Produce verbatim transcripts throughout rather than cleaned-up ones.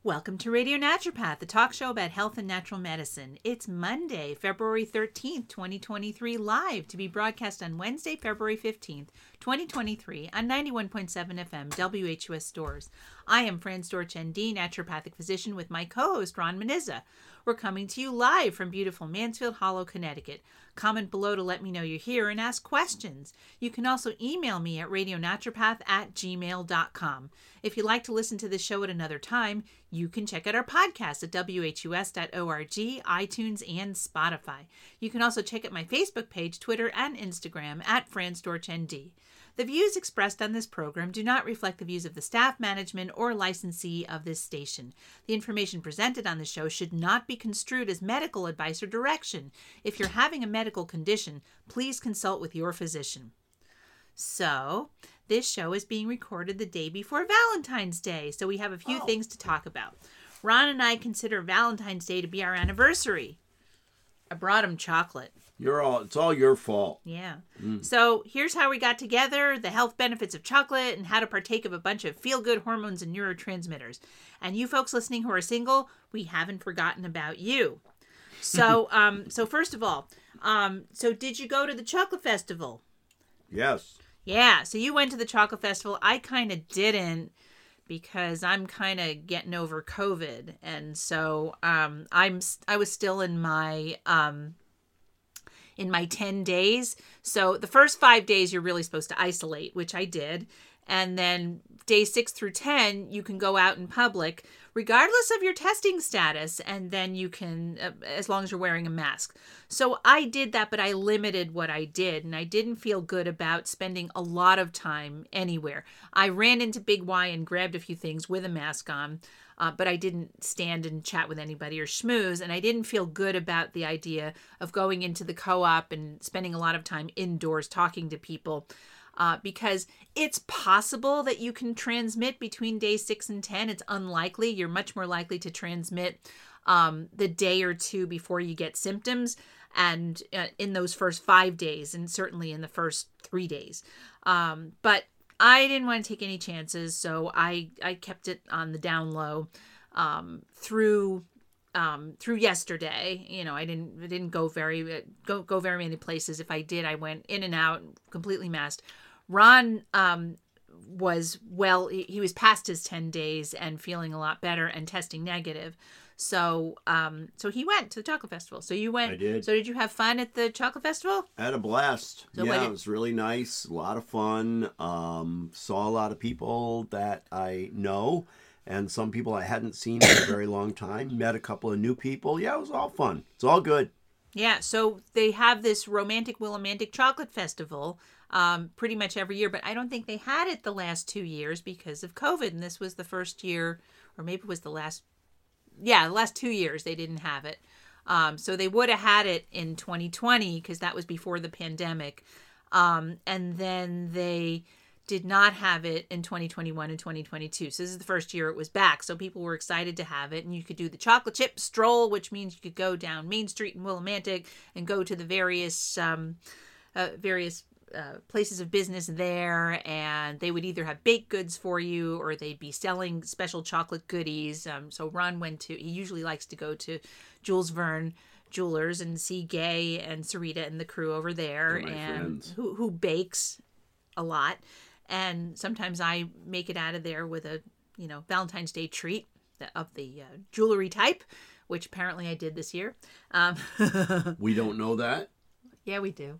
Welcome to Radio Naturopath, the talk show about health and natural medicine. It's Monday, February thirteenth, twenty twenty-three, live to be broadcast on Wednesday, February fifteenth, twenty twenty-three on ninety-one point seven F M W H U S Stores. I am Fran Storch, N D, naturopathic physician, with my co-host Ron Menizza. We're coming to you live from beautiful Mansfield Hollow, Connecticut. Comment below to let me know you're here and ask questions. You can also email me at radionaturopath at gmail dot com. If you'd like to listen to this show at another time, you can check out our podcast at W H U S dot org, iTunes, and Spotify. You can also check out my Facebook page, Twitter, and Instagram at Fran Storch, N D. The views expressed on this program do not reflect the views of the staff, management, or licensee of this station. The information presented on the show should not be construed as medical advice or direction. If you're having a medical condition, please consult with your physician. So, this show is being recorded the day before Valentine's Day, so we have a few oh. things to talk about. Ron and I consider Valentine's Day to be our anniversary. I brought him chocolate. You're all, it's all your fault. Yeah. Mm. So here's how we got together, the health benefits of chocolate, and how to partake of a bunch of feel-good hormones and neurotransmitters. And you folks listening who are single, we haven't forgotten about you. So, um, so first of all, um, so did you go to the chocolate festival? Yes. Yeah. So you went to the chocolate festival. I kind of didn't, because I'm kind of getting over COVID. And so um, I'm I was still in my um, in my ten days. So the first five days you're really supposed to isolate, which I did. And then days six through ten, you can go out in public, regardless of your testing status. And then you can, uh, as long as you're wearing a mask. So I did that, but I limited what I did. And I didn't feel good about spending a lot of time anywhere. I ran into Big Y and grabbed a few things with a mask on. Uh, but I didn't stand and chat with anybody or schmooze. And I didn't feel good about the idea of going into the co-op and spending a lot of time indoors talking to people. Uh, because it's possible that you can transmit between days six and ten. It's unlikely. You're much more likely to transmit um, the day or two before you get symptoms, and uh, in those first five days, and certainly in the first three days. Um, but I didn't want to take any chances, so I, I kept it on the down low um, through um, through yesterday. You know, I didn't I didn't go very go go very many places. If I did, I went in and out, completely masked. Ron um, was well. He, he was past his ten days and feeling a lot better and testing negative. So um, so he went to the chocolate festival. So you went. I did. So did you have fun at the chocolate festival? I had a blast. So yeah, did... it was really nice. A lot of fun. Um, saw a lot of people that I know, and some people I hadn't seen in a very long time. Met a couple of new people. Yeah, it was all fun. It's all good. Yeah, so they have this Romantic Willimantic Chocolate Festival um, pretty much every year, but I don't think they had it the last two years because of COVID, and this was the first year, or maybe it was the last, yeah, the last two years they didn't have it. Um, so they would have had it in twenty twenty because that was before the pandemic, um, and then they did not have it in twenty twenty-one and twenty twenty-two. So this is the first year it was back. So people were excited to have it. And you could do the chocolate chip stroll, which means you could go down Main Street in Willimantic and go to the various um, uh, various uh, places of business there. And they would either have baked goods for you or they'd be selling special chocolate goodies. Um, so Ron went to, he usually likes to go to Jules Verne Jewelers and see Gay and Sarita and the crew over there. And who, who bakes a lot. And sometimes I make it out of there with a, you know, Valentine's Day treat of the uh, jewelry type, which apparently I did this year. Um, we don't know that. Yeah, we do.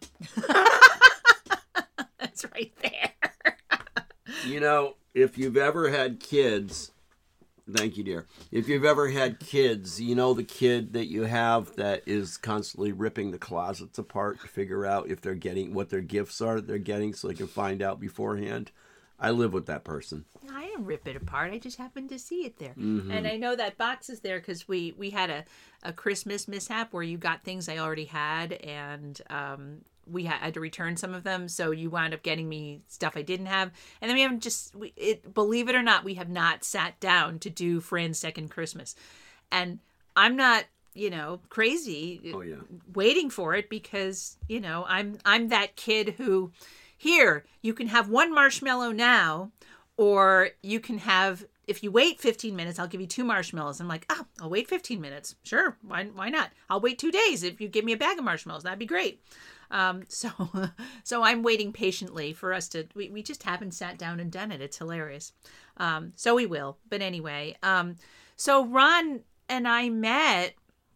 That's right there. You know, if you've ever had kids, thank you, dear. If you've ever had kids, you know the kid that you have that is constantly ripping the closets apart to figure out if they're getting what their gifts are that they're getting so they can find out beforehand. I live with that person. I didn't rip it apart. I just happened to see it there. Mm-hmm. And I know that box is there because we, we had a, a Christmas mishap where you got things I already had and um, we had to return some of them. So you wound up getting me stuff I didn't have. And then we haven't just, we, it, believe it or not, we have not sat down to do Fran's second Christmas. And I'm not, you know, crazy oh, yeah. waiting for it because, you know, I'm I'm that kid who... Here, you can have one marshmallow now, or you can have if you wait fifteen minutes, I'll give you two marshmallows. I'm like, oh, I'll wait fifteen minutes. Sure. Why, why not? I'll wait two days. If you give me a bag of marshmallows, that'd be great. Um, so, so I'm waiting patiently for us to, we, we just haven't sat down and done it. It's hilarious. Um, so we will, but anyway, um, so Ron and I met,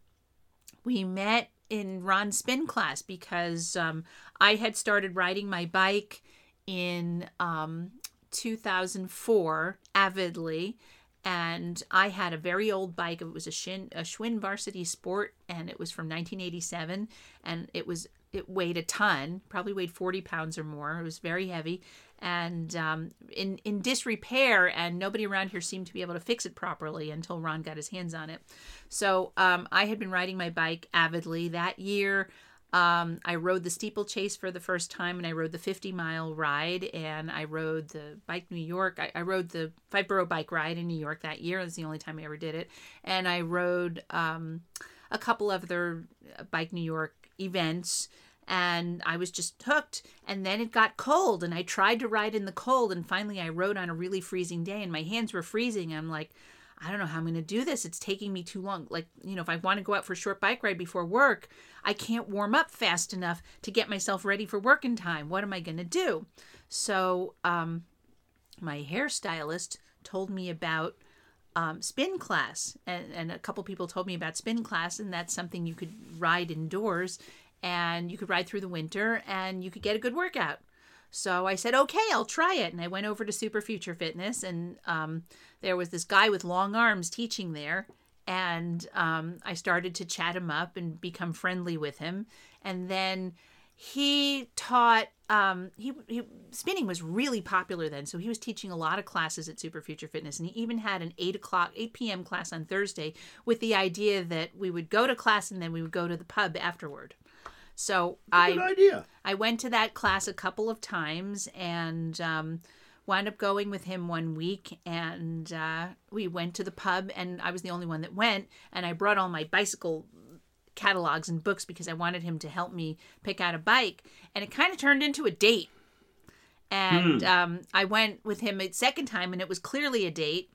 we met in Ron's spin class because, um, I had started riding my bike in, um, two thousand four avidly. And I had a very old bike. It was a Shin, a Schwinn Varsity Sport, and it was from nineteen eighty-seven. And it was, it weighed a ton, probably weighed forty pounds or more. It was very heavy and um, in, in disrepair, and nobody around here seemed to be able to fix it properly until Ron got his hands on it. So um, I had been riding my bike avidly that year. Um, I rode the steeplechase for the first time, and I rode the fifty mile ride, and I rode the Bike New York. I, I rode the Five Borough Bike Ride in New York that year. That's the only time I ever did it. And I rode um, a couple of other Bike New York events, and I was just hooked. And then it got cold, and I tried to ride in the cold, and finally I rode on a really freezing day, and my hands were freezing. I'm like, I don't know how I'm going to do this. It's taking me too long. Like, you know, if I want to go out for a short bike ride before work, I can't warm up fast enough to get myself ready for work in time. What am I going to do? So um, my hairstylist told me about um, spin class. And, and a couple people told me about spin class, and that's something you could ride indoors, and you could ride through the winter, and you could get a good workout. So I said, okay, I'll try it. And I went over to Super Future Fitness, and um, there was this guy with long arms teaching there. And um, I started to chat him up and become friendly with him. And then he taught, um, he, he spinning was really popular then. So he was teaching a lot of classes at Super Future Fitness. And he even had an eight o'clock, eight p.m. class on Thursday with the idea that we would go to class and then we would go to the pub afterward. So I, Good idea. I went to that class a couple of times, and um, wound up going with him one week, and uh, we went to the pub, and I was the only one that went, and I brought all my bicycle catalogs and books because I wanted him to help me pick out a bike, and it kind of turned into a date. And hmm. um, I went with him a second time, and it was clearly a date,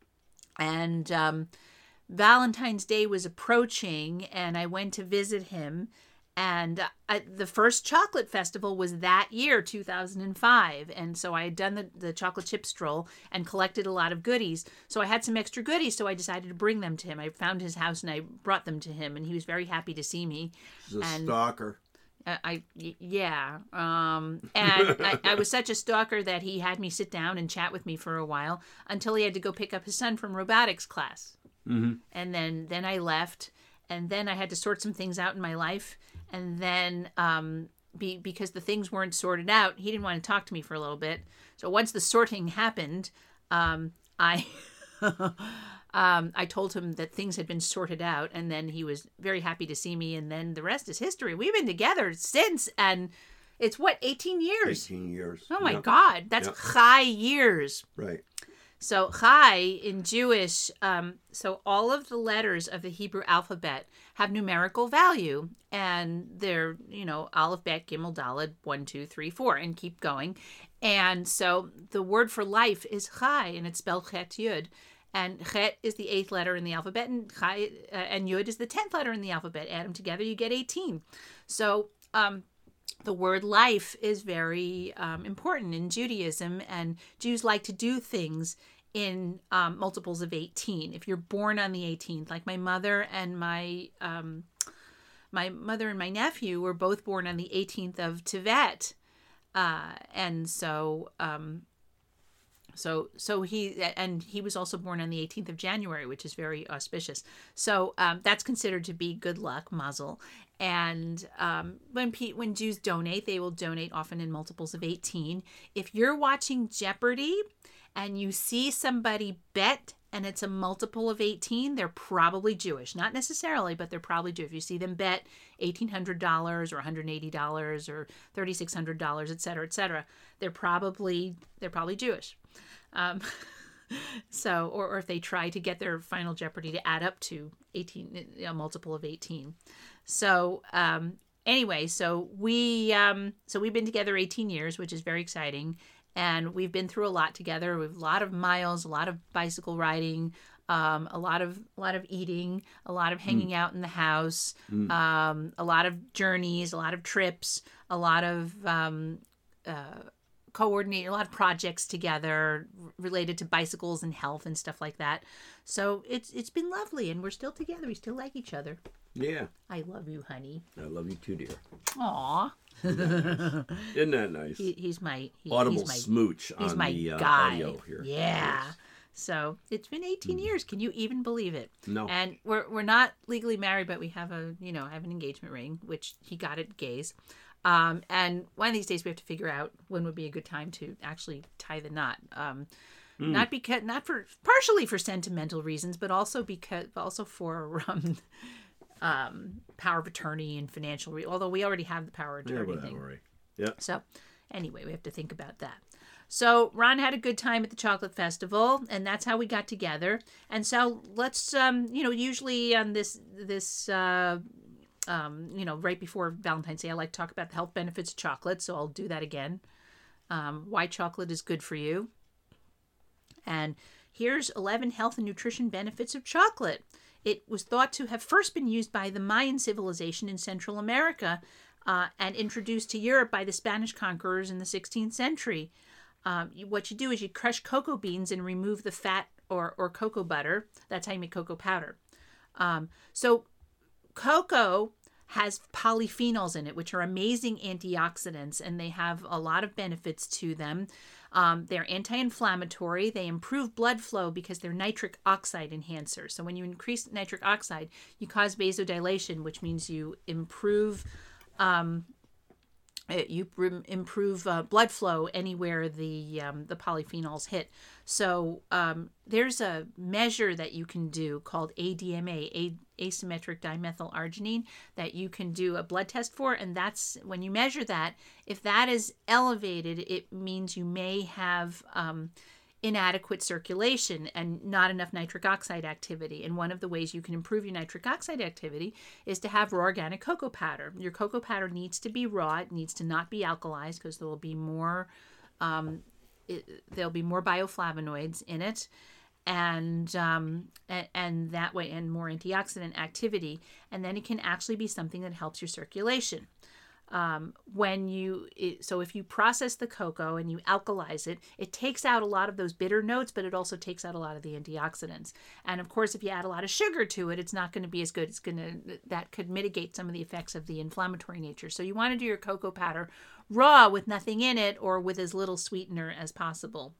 and um, Valentine's Day was approaching, and I went to visit him. And uh, the first chocolate festival was that year, two thousand five. And so I had done the, the chocolate chip stroll and collected a lot of goodies. So I had some extra goodies, so I decided to bring them to him. I found his house and I brought them to him, and he was very happy to see me. He's a and, stalker. Uh, I, yeah. Um, and I, I was such a stalker that he had me sit down and chat with me for a while until he had to go pick up his son from robotics class. Mm-hmm. And then, then I left, and then I had to sort some things out in my life. And then um, be, because the things weren't sorted out, he didn't want to talk to me for a little bit. So once the sorting happened, um, I um, I told him that things had been sorted out. And then he was very happy to see me. And then the rest is history. We've been together since. And it's what, eighteen years? eighteen years. Oh, my yep. God. That's yep. chai years. Right. So chai in Jewish, um, so all of the letters of the Hebrew alphabet have numerical value, and they're, you know, Aleph, Bet, Gimel, Daled, one, two, three, four, and keep going. And so the word for life is chai, and it's spelled chet yud. And chet is the eighth letter in the alphabet, and chai uh, and yud is the tenth letter in the alphabet. Add them together, you get eighteen. So um, the word life is very um, important in Judaism, and Jews like to do things in um, multiples of eighteen. If you're born on the eighteenth, like my mother and my um, my mother and my nephew were both born on the eighteenth of Tevet, uh, and so um, so so he and he was also born on the eighteenth of January, which is very auspicious. So um, that's considered to be good luck, mazel. And um, when P- when Jews donate, they will donate often in multiples of eighteen. If you're watching Jeopardy and you see somebody bet and it's a multiple of eighteen, they're probably Jewish. Not necessarily, but they're probably Jewish. If you see them bet eighteen hundred dollars or one hundred eighty dollars or thirty-six hundred dollars, et cetera, et cetera, they're probably, they're probably Jewish. Um, so, or, or if they try to get their Final Jeopardy to add up to eighteen, a multiple of eighteen. So, um, anyway, so we, um, so we've been together eighteen years, which is very exciting. and we've been through a lot together. We've a lot of miles, a lot of bicycle riding, um, a lot of a lot of eating, a lot of hanging mm. out in the house, mm. um, a lot of journeys, a lot of trips, a lot of um, uh, coordinate, a lot of projects together related to bicycles and health and stuff like that. So it's it's been lovely, and we're still together. We still like each other. Yeah. I love you, honey. I love you too, dear. Aw. Isn't that nice? Isn't that nice? He, he's my he, audible he's my, smooch he's on my the uh, guy. audio here. Yeah. Yes. So it's been eighteen mm. years. Can you even believe it? No. And we're we're not legally married, but we have a you know have an engagement ring, which he got at Gaze. Um, and one of these days we have to figure out when would be a good time to actually tie the knot. Um, mm. Not because not for partially for sentimental reasons, but also because also for um, um, power of attorney and financial. Re- although we already have the power of attorney yeah, thing. Right. Yeah. So anyway, we have to think about that. So Ron had a good time at the chocolate festival, and that's how we got together. And so let's, um, you know, usually on this this. Uh, Um, you know, right before Valentine's Day, I like to talk about the health benefits of chocolate, so I'll do that again. Um, why chocolate is good for you. And here's eleven health and nutrition benefits of chocolate. It was thought to have first been used by the Mayan civilization in Central America uh, and introduced to Europe by the Spanish conquerors in the sixteenth century. Um, you, what you do is you crush cocoa beans and remove the fat or, or cocoa butter. That's how you make cocoa powder. Um, so cocoa has polyphenols in it, which are amazing antioxidants, and they have a lot of benefits to them. Um, they're anti-inflammatory. They improve blood flow because they're nitric oxide enhancers. So when you increase nitric oxide, you cause vasodilation, which means you improve um, you improve uh, blood flow anywhere the um, the polyphenols hit. So um, there's a measure that you can do called A D M A, a- asymmetric dimethylarginine, that you can do a blood test for, and that's when you measure that. If that is elevated, it means you may have um, inadequate circulation and not enough nitric oxide activity. And one of the ways you can improve your nitric oxide activity is to have raw organic cocoa powder. Your cocoa powder needs to be raw. It needs to not be alkalized because there will be more um, it, there'll be more bioflavonoids in it, and, um, and and that way, and more antioxidant activity. And then it can actually be something that helps your circulation. Um, when you, it, so if you process the cocoa and you alkalize it, it takes out a lot of those bitter notes, but it also takes out a lot of the antioxidants. And of course, if you add a lot of sugar to it, it's not going to be as good. It's going to, that could mitigate some of the effects of the inflammatory nature. So you want to do your cocoa powder raw with nothing in it, or with as little sweetener as possible.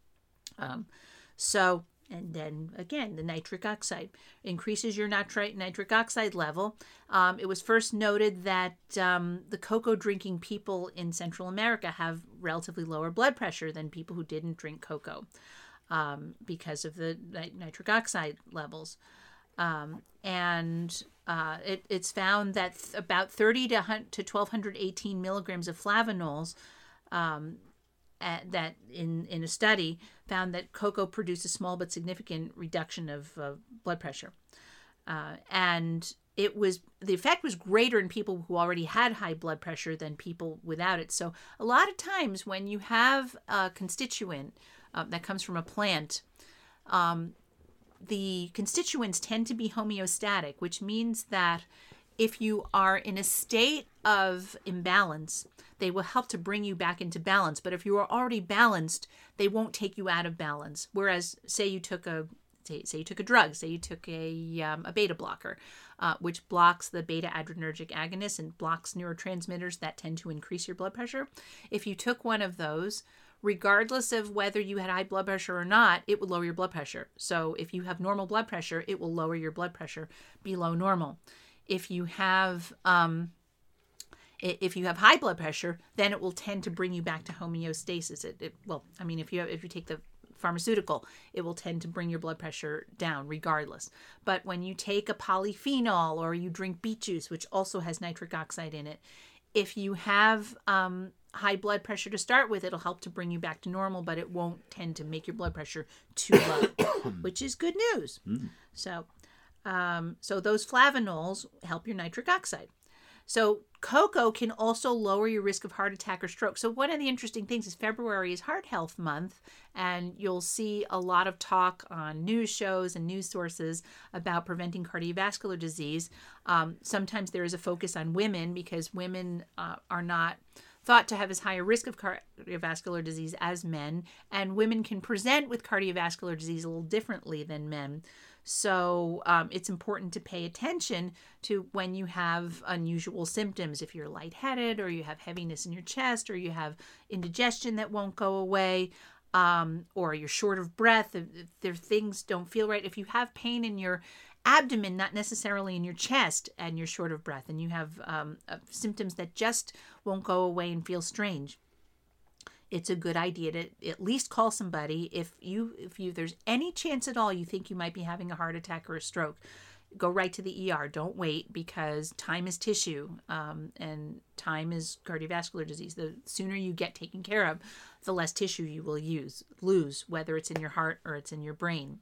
Um, so, and then again, the nitric oxide increases your nitri- nitric oxide level. Um, it was first noted that um, the cocoa drinking people in Central America have relatively lower blood pressure than people who didn't drink cocoa um, because of the nit- nitric oxide levels. Um, and uh, it, it's found that th- about thirty to twelve eighteen milligrams of flavanols um, at, that in, in a study found that cocoa produced a small but significant reduction of uh, blood pressure. Uh, and it was, the effect was greater in people who already had high blood pressure than people without it. So a lot of times when you have a constituent uh, that comes from a plant, um, the constituents tend to be homeostatic, which means that if you are in a state of imbalance, they will help to bring you back into balance. But if you are already balanced, they won't take you out of balance. Whereas, say you took a say, say you took a drug, say you took a um, a beta blocker, uh, which blocks the beta adrenergic agonist and blocks neurotransmitters that tend to increase your blood pressure. If you took one of those, regardless of whether you had high blood pressure or not, it would lower your blood pressure. So if you have normal blood pressure, it will lower your blood pressure below normal. If you have um, if you have high blood pressure, then it will tend to bring you back to homeostasis. It, it well, I mean, if you have, if you take the pharmaceutical, it will tend to bring your blood pressure down regardless. But when you take a polyphenol or you drink beet juice, which also has nitric oxide in it, if you have um, high blood pressure to start with, it'll help to bring you back to normal, but it won't tend to make your blood pressure too low, which is good news. Mm. So, um, so those flavanols help your nitric oxide. So cocoa can also lower your risk of heart attack or stroke. So one of the interesting things is February is Heart Health Month, and you'll see a lot of talk on news shows and news sources about preventing cardiovascular disease. Um, sometimes there is a focus on women because women uh, are not thought to have as high a risk of cardiovascular disease as men, and women can present with cardiovascular disease a little differently than men. So um, it's important to pay attention to when you have unusual symptoms. If you're lightheaded, or you have heaviness in your chest, or you have indigestion that won't go away, um, or you're short of breath, if, if there things don't feel right. If you have pain in your abdomen, not necessarily in your chest, and you're short of breath, and you have um, uh, symptoms that just won't go away and feel strange, it's a good idea to at least call somebody. If you if you there's any chance at all you think you might be having a heart attack or a stroke, go right to the E R. Don't wait, because time is tissue, um, and time is cardiovascular disease. The sooner you get taken care of, the less tissue you will use lose, whether it's in your heart or it's in your brain.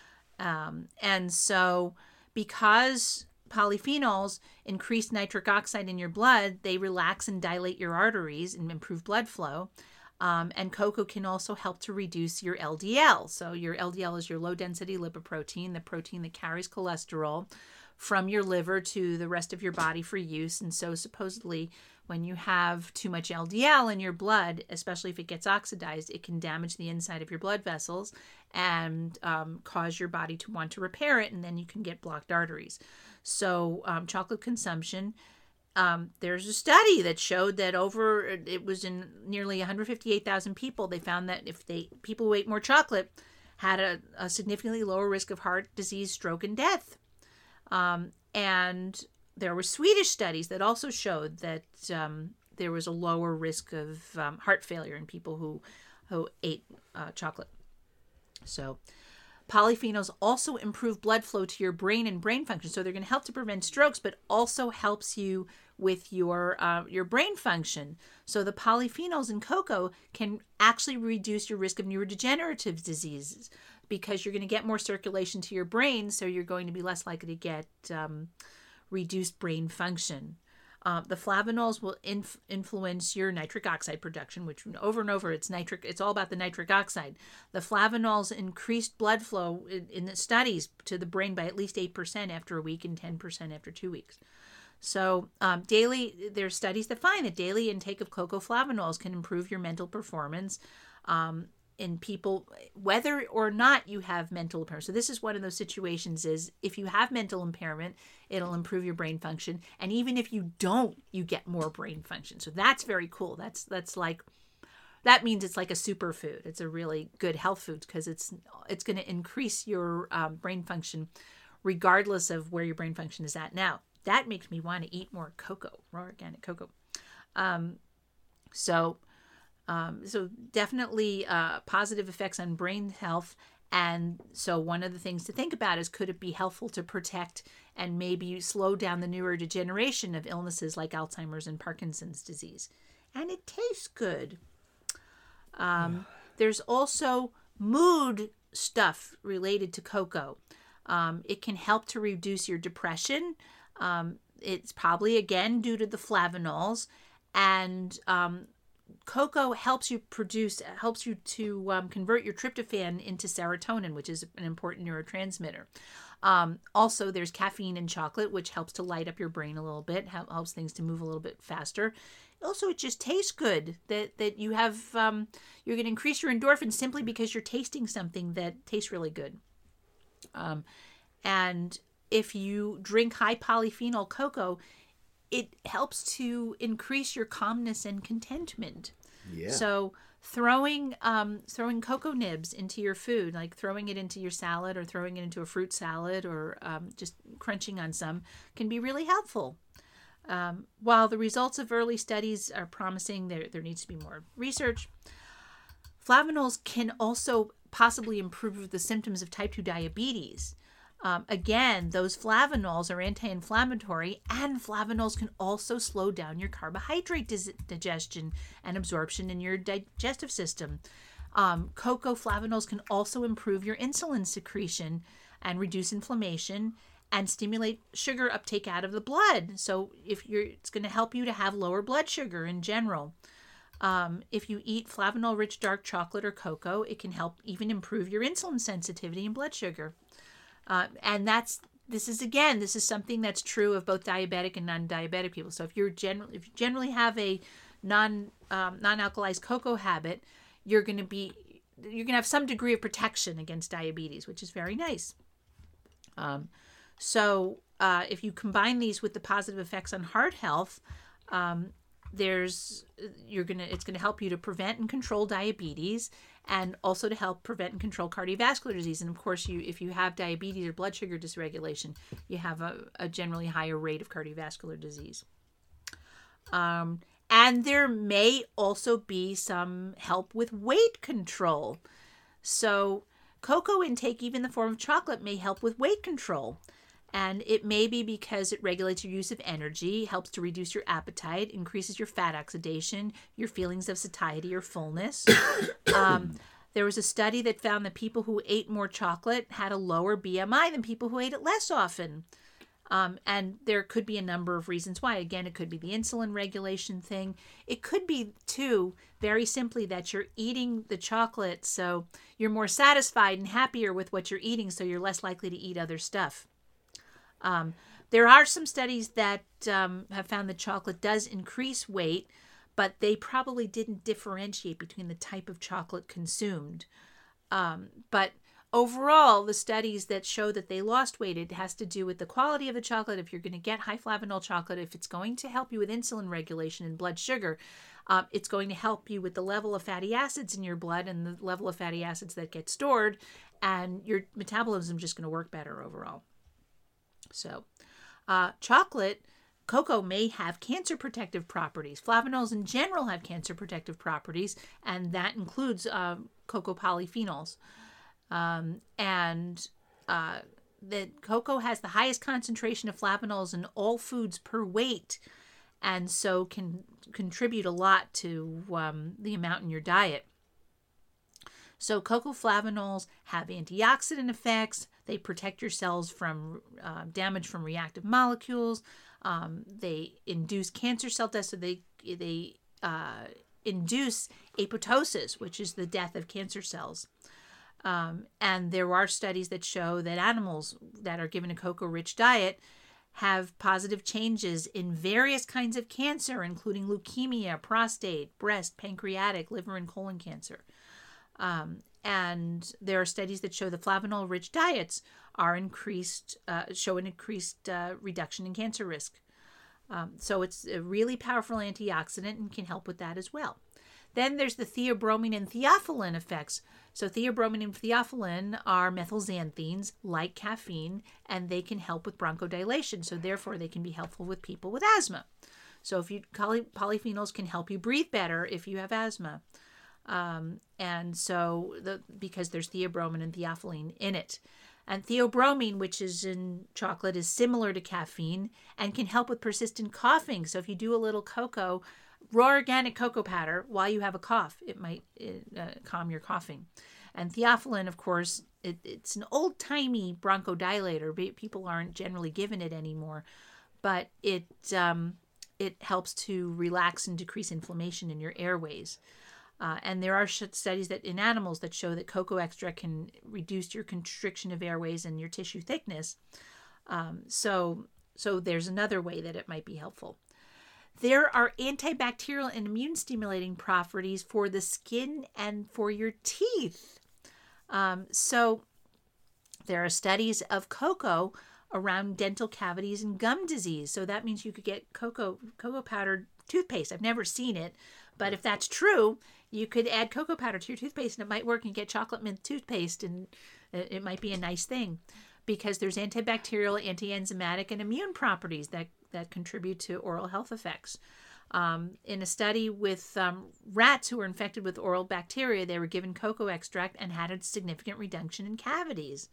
Um, and so because polyphenols increase nitric oxide in your blood, they relax and dilate your arteries and improve blood flow. Um, and cocoa can also help to reduce your L D L. So your L D L is your low-density lipoprotein, the protein that carries cholesterol from your liver to the rest of your body for use. And so supposedly when you have too much L D L in your blood, especially if it gets oxidized, it can damage the inside of your blood vessels and um, cause your body to want to repair it, and then you can get blocked arteries. So um, chocolate consumption, Um, there's a study that showed that over, it was in nearly one hundred fifty-eight thousand people, they found that if they people who ate more chocolate had a, a significantly lower risk of heart disease, stroke, and death. Um, and there were Swedish studies that also showed that um, there was a lower risk of um, heart failure in people who, who ate uh, chocolate. So polyphenols also improve blood flow to your brain and brain function. So they're going to help to prevent strokes, but also helps you with your uh, your brain function. So the polyphenols in cocoa can actually reduce your risk of neurodegenerative diseases, because you're going to get more circulation to your brain, so you're going to be less likely to get um, reduced brain function. Uh, the flavonols will inf- influence your nitric oxide production, which over and over, it's nitric. It's all about the nitric oxide. The flavonols increased blood flow in, in the studies to the brain by at least eight percent after a week and ten percent after two weeks. So um, daily, there's studies that find that daily intake of cocoa flavonols can improve your mental performance um, in people, whether or not you have mental impairment. So this is one of those situations is if you have mental impairment, it'll improve your brain function. And even if you don't, you get more brain function. So that's very cool. That's that's like, that means it's like a superfood. It's a really good health food because it's it's going to increase your um, brain function regardless of where your brain function is at now. That makes me want to eat more cocoa, raw organic cocoa. Um, so... Um, so definitely uh, positive effects on brain health. And so one of the things to think about is, could it be helpful to protect and maybe slow down the neurodegeneration of illnesses like Alzheimer's and Parkinson's disease? And it tastes good. Um, there's also mood stuff related to cocoa. Um, it can help to reduce your depression. Um, it's probably, again, due to the flavonols. And um, cocoa helps you produce, helps you to um, convert your tryptophan into serotonin, which is an important neurotransmitter. Um, also, there's caffeine in chocolate, which helps to light up your brain a little bit, helps things to move a little bit faster. Also, it just tastes good that, that you have, um, you're going to increase your endorphins simply because you're tasting something that tastes really good. Um, and if you drink high polyphenol cocoa, it helps to increase your calmness and contentment. Yeah. So throwing um, throwing cocoa nibs into your food, like throwing it into your salad or throwing it into a fruit salad or um, just crunching on some, can be really helpful. Um, while the results of early studies are promising, there there needs to be more research. Flavonols can also possibly improve the symptoms of type two diabetes. Um, again, those flavonols are anti-inflammatory, and flavonols can also slow down your carbohydrate dis- digestion and absorption in your digestive system. Um, cocoa flavonols can also improve your insulin secretion and reduce inflammation. and stimulate sugar uptake out of the blood. So if you're, it's going to help you to have lower blood sugar in general. Um, if you eat flavanol-rich dark chocolate or cocoa, it can help even improve your insulin sensitivity and blood sugar. Uh, and that's this is again, this is something that's true of both diabetic and non-diabetic people. So if you're generally if you generally have a non um, non-alkalized cocoa habit, you're going to be you're going to have some degree of protection against diabetes, which is very nice. Um, so uh, if you combine these with the positive effects on heart health, um, there's you're gonna it's gonna help you to prevent and control diabetes, and also to help prevent and control cardiovascular disease. And of course, you if you have diabetes or blood sugar dysregulation, you have a, a generally higher rate of cardiovascular disease. Um, and there may also be some help with weight control. So cocoa intake, even in the form of chocolate, may help with weight control. And it may be because it regulates your use of energy, helps to reduce your appetite, increases your fat oxidation, your feelings of satiety or fullness. um, there was a study that found that people who ate more chocolate had a lower B M I than people who ate it less often. Um, and there could be a number of reasons why. Again, it could be the insulin regulation thing. It could be, too, very simply that you're eating the chocolate, so you're more satisfied and happier with what you're eating, so you're less likely to eat other stuff. Um, there are some studies that um, have found that chocolate does increase weight, but they probably didn't differentiate between the type of chocolate consumed. Um, but overall, the studies that show that they lost weight, it has to do with the quality of the chocolate. If you're going to get high flavanol chocolate, if it's going to help you with insulin regulation and blood sugar, um, it's going to help you with the level of fatty acids in your blood and the level of fatty acids that get stored, and your metabolism is just going to work better overall. So, uh, chocolate, cocoa may have cancer protective properties. Flavanols in general have cancer protective properties, and that includes uh, cocoa polyphenols. Um, and uh, that cocoa has the highest concentration of flavanols in all foods per weight, and so can contribute a lot to um, the amount in your diet. So cocoa flavanols have antioxidant effects. They protect your cells from uh, damage from reactive molecules. Um, they induce cancer cell death. So they they uh, induce apoptosis, which is the death of cancer cells. Um, and there are studies that show that animals that are given a cocoa-rich diet have positive changes in various kinds of cancer, including leukemia, prostate, breast, pancreatic, liver, and colon cancer. Um, and there are studies that show the flavanol-rich diets are increased, uh, show an increased uh, reduction in cancer risk. Um, so it's a really powerful antioxidant and can help with that as well. Then there's the theobromine and theophylline effects. So theobromine and theophylline are methylxanthines, like caffeine, and they can help with bronchodilation. So therefore, they can be helpful with people with asthma. So if you poly, polyphenols can help you breathe better if you have asthma. Um, and so the because there's theobromine and theophylline in it. And theobromine, which is in chocolate, is similar to caffeine and can help with persistent coughing. So if you do a little cocoa, raw organic cocoa powder while you have a cough, it might uh, calm your coughing. And theophylline, of course, it, it's an old-timey bronchodilator. People aren't generally given it anymore, but it um, it helps to relax and decrease inflammation in your airways. Uh, and there are studies that in animals that show that cocoa extract can reduce your constriction of airways and your tissue thickness. Um, so, so there's another way that it might be helpful. There are antibacterial and immune stimulating properties for the skin and for your teeth. Um, so there are studies of cocoa around dental cavities and gum disease. So that means you could get cocoa cocoa powdered toothpaste. I've never seen it, but if that's true, you could add cocoa powder to your toothpaste and it might work, and get chocolate mint toothpaste, and it might be a nice thing because there's antibacterial, anti-enzymatic, and immune properties that, that contribute to oral health effects. Um, in a study with um, rats who were infected with oral bacteria, they were given cocoa extract and had a significant reduction in cavities.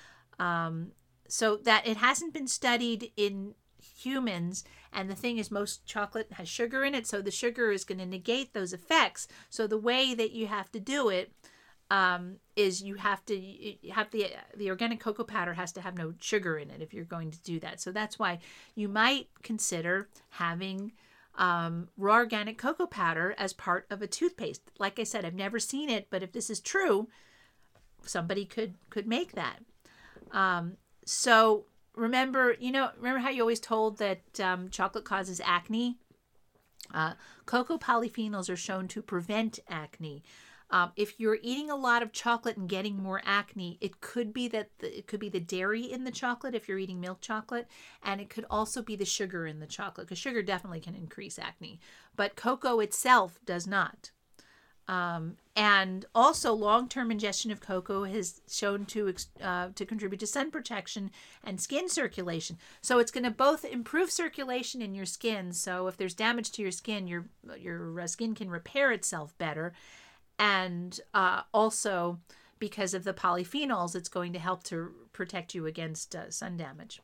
Um, so that it hasn't been studied in humans, and the thing is, most chocolate has sugar in it, so the sugar is going to negate those effects. So the way that you have to do it um, is you have to you have the the organic cocoa powder has to have no sugar in it if you're going to do that. So that's why you might consider having um, raw organic cocoa powder as part of a toothpaste. Like I said, I've never seen it, but if this is true, somebody could could make that. Um, so remember, you know, remember how you always told that um, chocolate causes acne? Uh, cocoa polyphenols are shown to prevent acne. Um, if you're eating a lot of chocolate and getting more acne, it could be that the, it could be the dairy in the chocolate if you're eating milk chocolate, and it could also be the sugar in the chocolate, because sugar definitely can increase acne, but cocoa itself does not. Um, and also, long-term ingestion of cocoa has shown to uh, to contribute to sun protection and skin circulation. So it's going to both improve circulation in your skin. So if there's damage to your skin, your your skin can repair itself better. And uh, also, because of the polyphenols, it's going to help to protect you against uh, sun damage.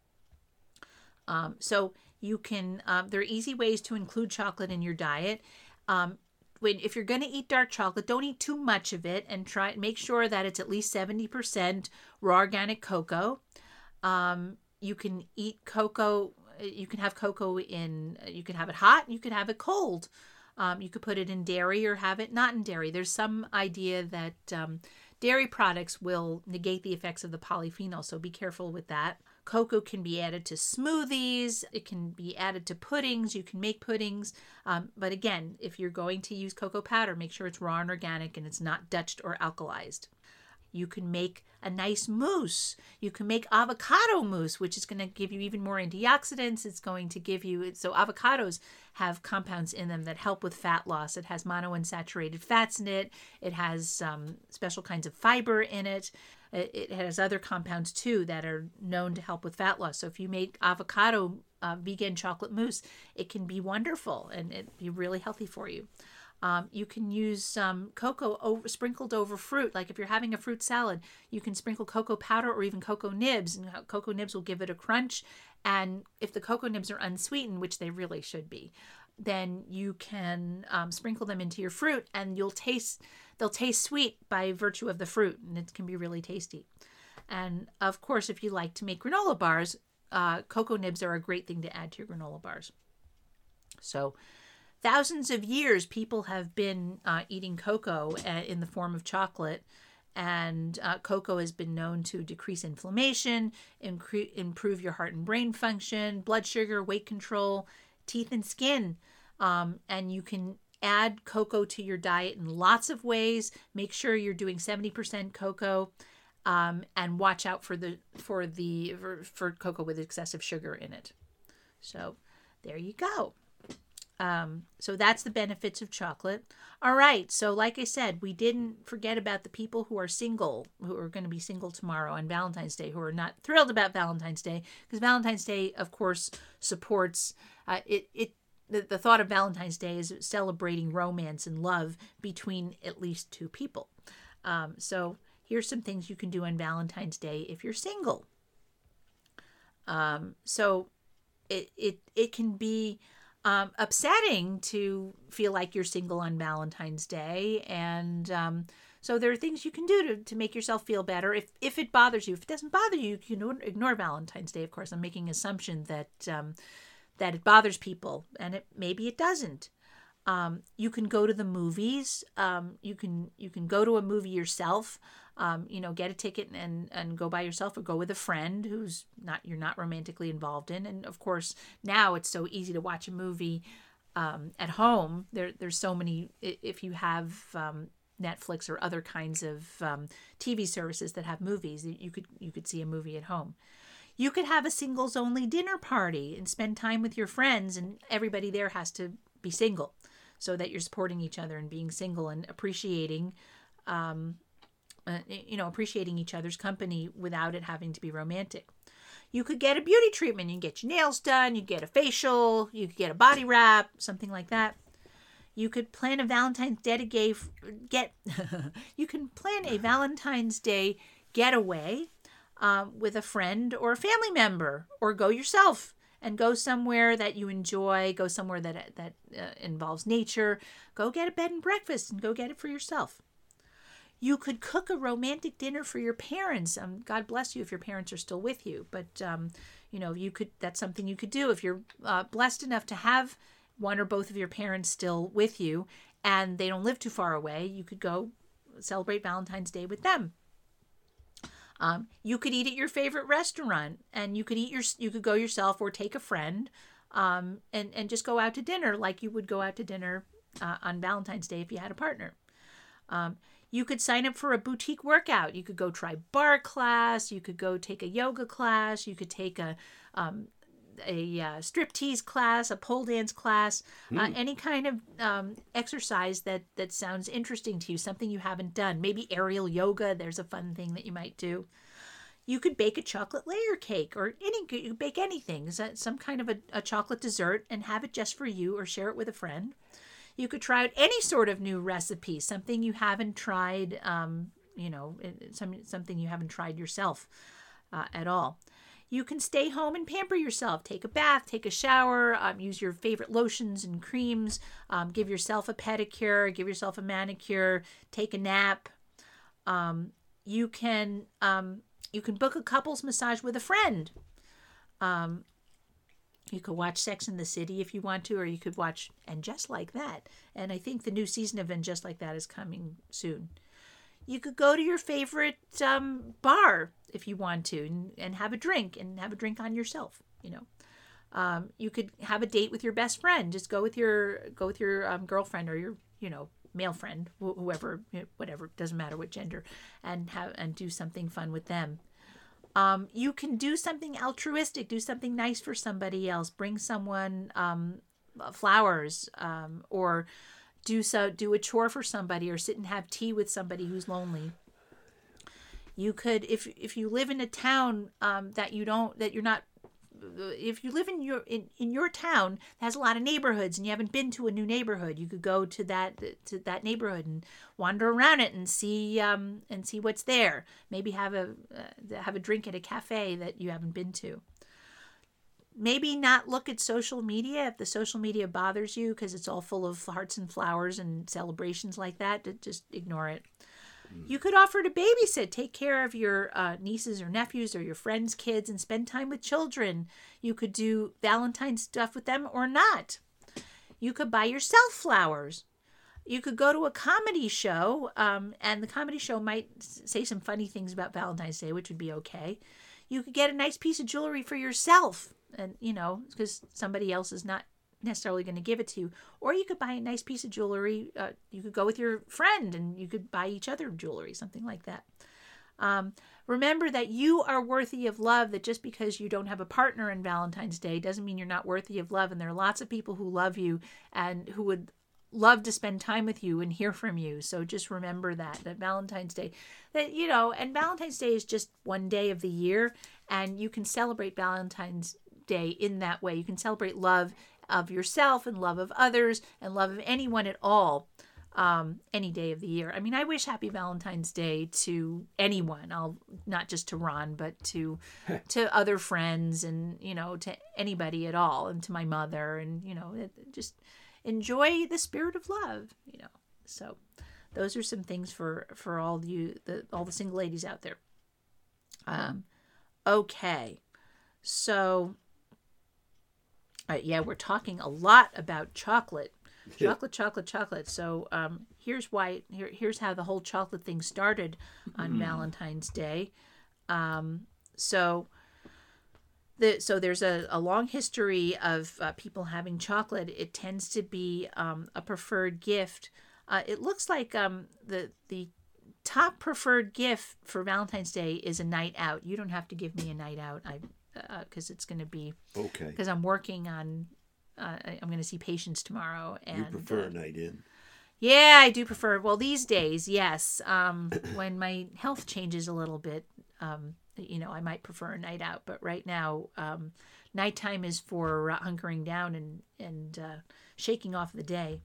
Um, so you can, um, there are easy ways to include chocolate in your diet. Um, when if you're going to eat dark chocolate, don't eat too much of it, and try make sure that it's at least seventy percent raw organic cocoa. Um, you can eat cocoa. You can have cocoa in. You can have it hot. You can have it cold. Um, you could put it in dairy or have it not in dairy. There's some idea that um, dairy products will negate the effects of the polyphenol, so be careful with that. Cocoa can be added to smoothies. It can be added to puddings. You can make puddings. Um, but again, if you're going to use cocoa powder, make sure it's raw and organic and it's not Dutched or alkalized. You can make a nice mousse. You can make avocado mousse, which is going to give you even more antioxidants. It's going to give you, so avocados have compounds in them that help with fat loss. It has monounsaturated fats in it. It has um, special kinds of fiber in it. It, it has other compounds too that are known to help with fat loss. So if you make avocado uh, vegan chocolate mousse, it can be wonderful and it'd be really healthy for you. Um, you can use um, cocoa over, sprinkled over fruit. Like if you're having a fruit salad, you can sprinkle cocoa powder or even cocoa nibs, and cocoa nibs will give it a crunch. And if the cocoa nibs are unsweetened, which they really should be, then you can um, sprinkle them into your fruit, and you'll taste they'll taste sweet by virtue of the fruit, and it can be really tasty. And of course, if you like to make granola bars, uh, cocoa nibs are a great thing to add to your granola bars. So. Thousands of years, people have been uh, eating cocoa uh, in the form of chocolate, and uh, cocoa has been known to decrease inflammation, incre- improve your heart and brain function, blood sugar, weight control, teeth and skin. Um, and you can add cocoa to your diet in lots of ways. Make sure you're doing seventy percent cocoa, um, and watch out for the for the for, for cocoa with excessive sugar in it. So there you go. Um, so that's the benefits of chocolate. All right. So like I said, we didn't forget about the people who are single, who are going to be single tomorrow on Valentine's Day, who are not thrilled about Valentine's Day, because Valentine's Day, of course, supports uh, it. It the, the thought of Valentine's Day is celebrating romance and love between at least two people. Um, so here's some things you can do on Valentine's Day if you're single. Um, so it it it can be Um, upsetting to feel like you're single on Valentine's Day. And um, so there are things you can do to, to make yourself feel better. If if it bothers you, if it doesn't bother you, you can ignore Valentine's Day. Of course, I'm making an assumption that, um, that it bothers people, and it maybe it doesn't. Um, you can go to the movies. Um, you can you can go to a movie yourself. Um, you know, get a ticket and, and go by yourself, or go with a friend who's not you're not romantically involved in. And of course, now it's so easy to watch a movie um, at home. There there's so many. If you have um, Netflix or other kinds of um, T V services that have movies, you could you could see a movie at home. You could have a singles only dinner party and spend time with your friends, and everybody there has to be single, so that you're supporting each other and being single and appreciating, um, uh, you know, appreciating each other's company without it having to be romantic. You could get a beauty treatment. You can get your nails done. You get a facial. You could get a body wrap, something like that. You could plan a Valentine's Day gay get. You can plan a Valentine's Day getaway um, with a friend or a family member, or go yourself. And go somewhere that you enjoy, go somewhere that that uh, involves nature. Go get a bed and breakfast and go get it for yourself. You could cook a romantic dinner for your parents. Um, God bless you if your parents are still with you. But, um, you know, you could, that's something you could do if you're uh, blessed enough to have one or both of your parents still with you and they don't live too far away. You could go celebrate Valentine's Day with them. Um, you could eat at your favorite restaurant, and you could eat your, you could go yourself or take a friend, um, and, and just go out to dinner like you would go out to dinner uh, on Valentine's Day if you had a partner. Um, You could sign up for a boutique workout. You could go try bar class. You could go take a yoga class. You could take a um, a uh, striptease class, a pole dance class, mm. uh, any kind of um, exercise that, that sounds interesting to you, something you haven't done. Maybe aerial yoga. There's a fun thing that you might do. You could bake a chocolate layer cake or any, you could bake anything, some kind of a, a chocolate dessert and have it just for you or share it with a friend. You could try out any sort of new recipe, something you haven't tried, um, you know, some, something you haven't tried yourself uh, at all. You can stay home and pamper yourself. Take a bath, take a shower, um, use your favorite lotions and creams, um, give yourself a pedicure, give yourself a manicure, take a nap. Um, you can um, you can book a couples massage with a friend. Um, You could watch Sex and the City if you want to, or you could watch And Just Like That. And I think the new season of And Just Like That is coming soon. You could go to your favorite um, bar if you want to and, and have a drink and have a drink on yourself, you know. Um, you could have a date with your best friend. Just go with your go with your um, girlfriend or your, you know, male friend, wh- whoever, whatever, doesn't matter what gender, and have and do something fun with them. Um, you can do something altruistic, do something nice for somebody else, bring someone um, flowers, um, or do so do a chore for somebody, or sit and have tea with somebody who's lonely. You could, if if you live in a town um, that you don't, that you're not, if you live in your in, in your town that has a lot of neighborhoods and you haven't been to a new neighborhood, you could go to that to that neighborhood and wander around it and see um and see what's there. Maybe have a uh, have a drink at a cafe that you haven't been to. Maybe not look at social media if the social media bothers you because it's all full of hearts and flowers and celebrations like that. Just ignore it. You could offer to babysit, take care of your uh, nieces or nephews or your friends' kids and spend time with children. You could do Valentine's stuff with them or not. You could buy yourself flowers. You could go to a comedy show, um, and the comedy show might say some funny things about Valentine's Day, which would be okay. You could get a nice piece of jewelry for yourself, and you know, because somebody else is not necessarily going to give it to you. Or you could buy a nice piece of jewelry. Uh, you could go with your friend and you could buy each other jewelry, something like that. Um, remember that you are worthy of love, that just because you don't have a partner in Valentine's Day doesn't mean you're not worthy of love. And there are lots of people who love you and who would love to spend time with you and hear from you. So just remember that, that Valentine's Day, that, you know, and Valentine's Day is just one day of the year, and you can celebrate Valentine's Day in that way. You can celebrate love of yourself and love of others and love of anyone at all, um, any day of the year. I mean, I wish Happy Valentine's Day to anyone. I'll not just to Ron, but to to other friends and, you know, to anybody at all, and to my mother, and, you know, it, just enjoy the spirit of love, you know. So those are some things for for all you the all the single ladies out there. Um, okay, so. Uh, yeah, we're talking a lot about chocolate, chocolate, chocolate, chocolate. So um, here's why. Here, here's how the whole chocolate thing started on mm. Valentine's Day. Um, so, the so there's a, a long history of uh, people having chocolate. It tends to be um, a preferred gift. Uh, it looks like um, the the top preferred gift for Valentine's Day is a night out. You don't have to give me a night out. I. Because uh, it's going to be okay. Because I'm working on, uh, I'm going to see patients tomorrow. And you prefer uh, a night in? Yeah, I do prefer. Well, these days, yes. Um, when my health changes a little bit, um, you know, I might prefer a night out. But right now, um, nighttime is for uh, hunkering down and and uh, shaking off the day.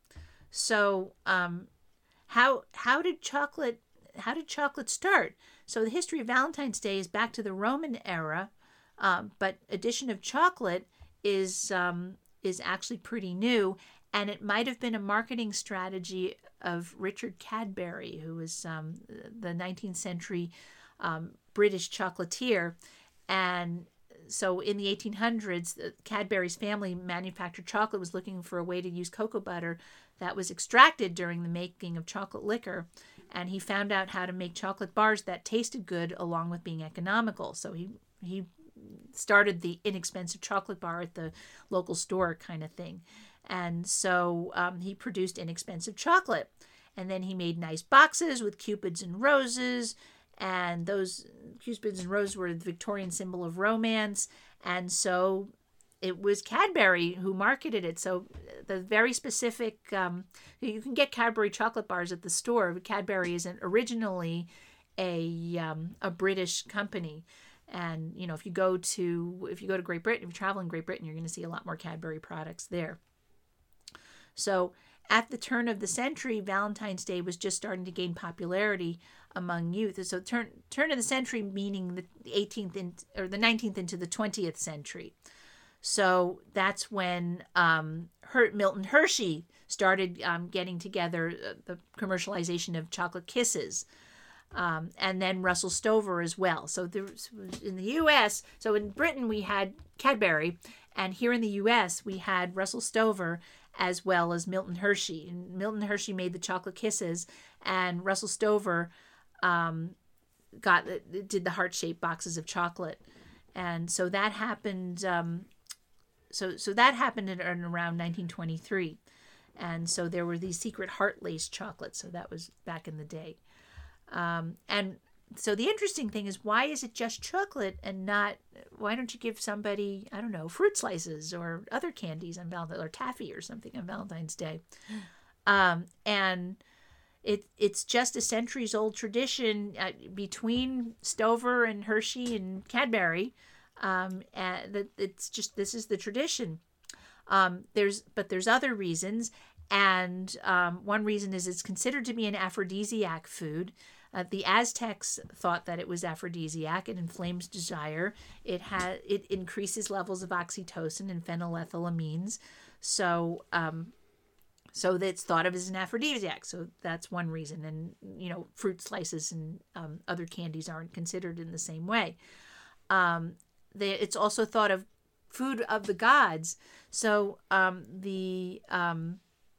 So, um, how how did chocolate how did chocolate start? So the history of Valentine's Day is back to the Roman era. Um, but addition of chocolate is um, is actually pretty new, and it might have been a marketing strategy of Richard Cadbury, who was um, the nineteenth century um, British chocolatier. And so in the eighteen hundreds, Cadbury's family manufactured chocolate, was looking for a way to use cocoa butter that was extracted during the making of chocolate liquor. And he found out how to make chocolate bars that tasted good along with being economical. So he, he started the inexpensive chocolate bar at the local store kind of thing. And so um, he produced inexpensive chocolate. And then he made nice boxes with cupids and roses. And those cupids and roses were the Victorian symbol of romance. And so it was Cadbury who marketed it. So the very specific, um, you can get Cadbury chocolate bars at the store. Cadbury isn't originally a um, a British company. And, you know, if you go to, if you go to Great Britain, if you travel in Great Britain, you're going to see a lot more Cadbury products there. So at the turn of the century, Valentine's Day was just starting to gain popularity among youth. So turn turn of the century meaning the eighteenth in, or the nineteenth into the twentieth century. So that's when um, Her- Milton Hershey started um, getting together uh, the commercialization of chocolate kisses. Um, and then Russell Stover as well. So there was, in the U S, so in Britain we had Cadbury, and here in the U S we had Russell Stover as well as Milton Hershey. And Milton Hershey made the chocolate kisses, and Russell Stover um, got did the heart-shaped boxes of chocolate. And so that happened. Um, so so that happened in, in around nineteen twenty-three, and so there were these secret heart-laced chocolates. So that was back in the day. Um, and so the interesting thing is, why is it just chocolate and not, why don't you give somebody, I don't know, fruit slices or other candies on Valentine's, or taffy or something on Valentine's Day? Um, and it it's just a centuries old tradition uh, between Stover and Hershey and Cadbury. Um, and that it's just, this is the tradition. Um, there's, but there's other reasons. And um, one reason is it's considered to be an aphrodisiac food. Uh, the Aztecs thought that it was aphrodisiac. It inflames desire. It ha- it increases levels of oxytocin and phenylethylamines. So um, so that's thought of as an aphrodisiac. So that's one reason. And, you know, fruit slices and um, other candies aren't considered in the same way. Um, they, it's also thought of food of the gods. So um, the... Um,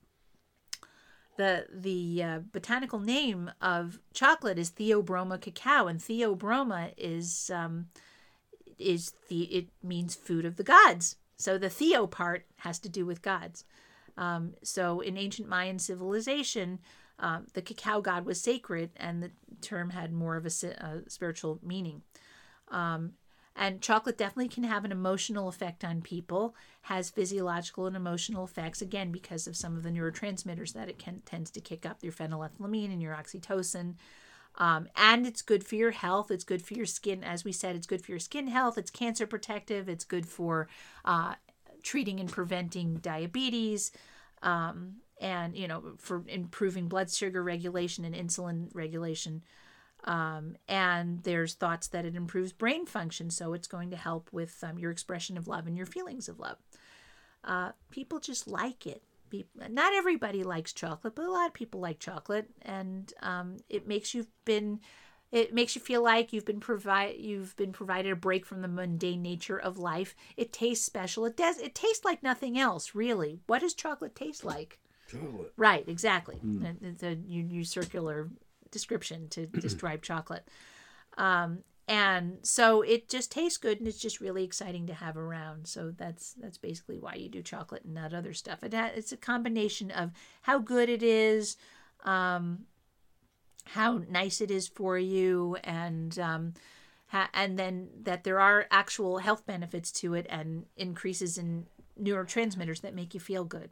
The the uh, botanical name of chocolate is Theobroma cacao, and Theobroma is um, is the it means food of the gods. So the Theo part has to do with gods. Um, so in ancient Mayan civilization, um, the cacao god was sacred, and the term had more of a, a spiritual meaning. Um, And chocolate definitely can have an emotional effect on people, has physiological and emotional effects, again, because of some of the neurotransmitters that it can tends to kick up, your phenylethylamine and your oxytocin. Um, and it's good for your health. It's good for your skin. As we said, it's good for your skin health. It's cancer protective. It's good for uh, treating and preventing diabetes. Um, and, you know, for improving blood sugar regulation and insulin regulation. Um, and there's thoughts that it improves brain function, so it's going to help with um, your expression of love and your feelings of love. Uh, people just like it. People, not everybody likes chocolate, but a lot of people like chocolate, and um, it makes you been, it makes you feel like you've been provide you've been provided a break from the mundane nature of life. It tastes special. It does. It tastes like nothing else, really. What does chocolate taste like? Chocolate. Right. Exactly. Mm. It's a you, you circular description to describe chocolate. Um, and so it just tastes good, and it's just really exciting to have around. So that's that's basically why you do chocolate and not other stuff. It ha- it's a combination of how good it is, um, how nice it is for you, and um, ha- and then that there are actual health benefits to it and increases in neurotransmitters that make you feel good.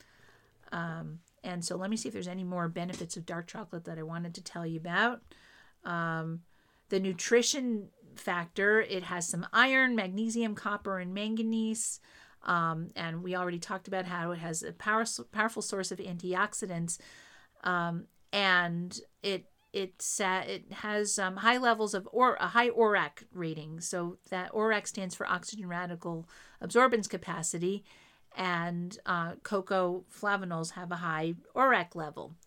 Um, And so let me see if there's any more benefits of dark chocolate that I wanted to tell you about. Um, the nutrition factor, it has some iron, magnesium, copper, and manganese. Um, and we already talked about how it has a power, powerful source of antioxidants. Um, and it it, sa- it has um, high levels of or a high O R A C rating. So that O R A C stands for oxygen radical absorbance capacity. And uh, cocoa flavonols have a high O R A C level.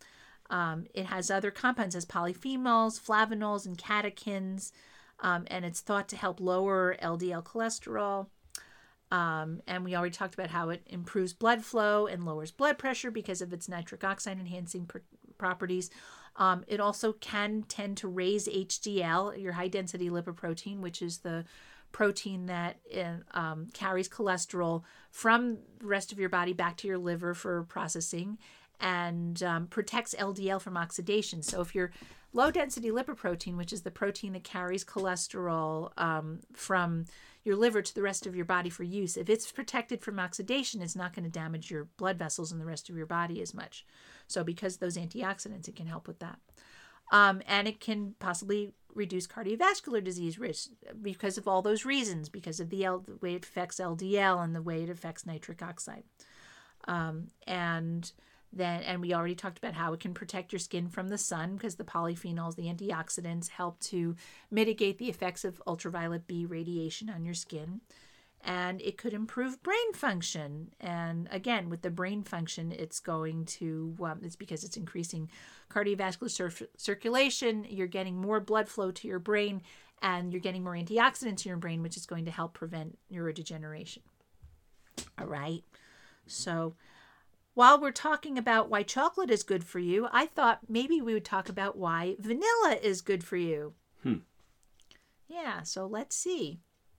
Um, it has other compounds, as polyphenols, flavonols, and catechins, um, and it's thought to help lower L D L cholesterol. Um, and we already talked about how it improves blood flow and lowers blood pressure because of its nitric oxide enhancing pr- properties. Um, it also can tend to raise H D L, your high density lipoprotein, which is the protein that uh, um, carries cholesterol from the rest of your body back to your liver for processing, and um, protects L D L from oxidation. So if you're low density lipoprotein, which is the protein that carries cholesterol um, from your liver to the rest of your body for use, if it's protected from oxidation, it's not going to damage your blood vessels and the rest of your body as much. So because of those antioxidants, it can help with that. Um, and it can possibly reduce cardiovascular disease risk because of all those reasons, because of the, L, the way it affects L D L and the way it affects nitric oxide. Um, and then, and we already talked about how it can protect your skin from the sun because the polyphenols, the antioxidants, help to mitigate the effects of ultraviolet B radiation on your skin. And it could improve brain function. And again, with the brain function, it's going to, um, it's because it's increasing cardiovascular cir- circulation. You're getting more blood flow to your brain, and you're getting more antioxidants in your brain, which is going to help prevent neurodegeneration. All right. So while we're talking about why chocolate is good for you, I thought maybe we would talk about why vanilla is good for you. Hmm. Yeah, so let's see.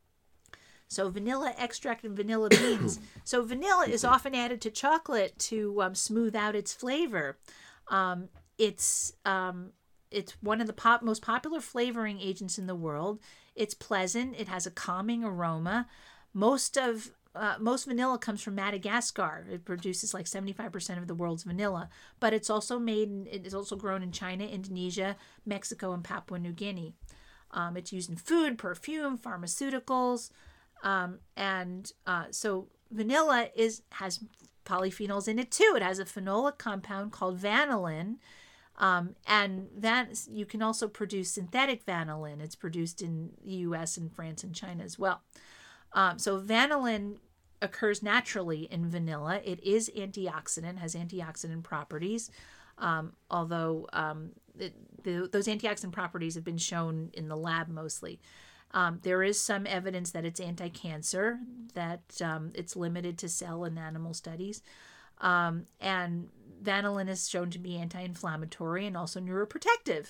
So vanilla extract and vanilla beans. So vanilla is often added to chocolate to um, smooth out its flavor. Um, it's um, it's one of the pop, most popular flavoring agents in the world. It's pleasant. It has a calming aroma. Most of uh, most vanilla comes from Madagascar. It produces like seventy-five percent of the world's vanilla. But it's also made. In, it is also grown in China, Indonesia, Mexico, and Papua New Guinea. Um, it's used in food, perfume, pharmaceuticals. Um, and uh, so vanilla is has polyphenols in it too. It has a phenolic compound called vanillin, um, and that you can also produce synthetic vanillin. It's produced in the U S and France and China as well. Um, so vanillin occurs naturally in vanilla. It is antioxidant, has antioxidant properties, um, although um, it, the, those antioxidant properties have been shown in the lab mostly. Um, there is some evidence that it's anti-cancer, that um, it's limited to cell and animal studies. Um, and vanillin is shown to be anti-inflammatory and also neuroprotective.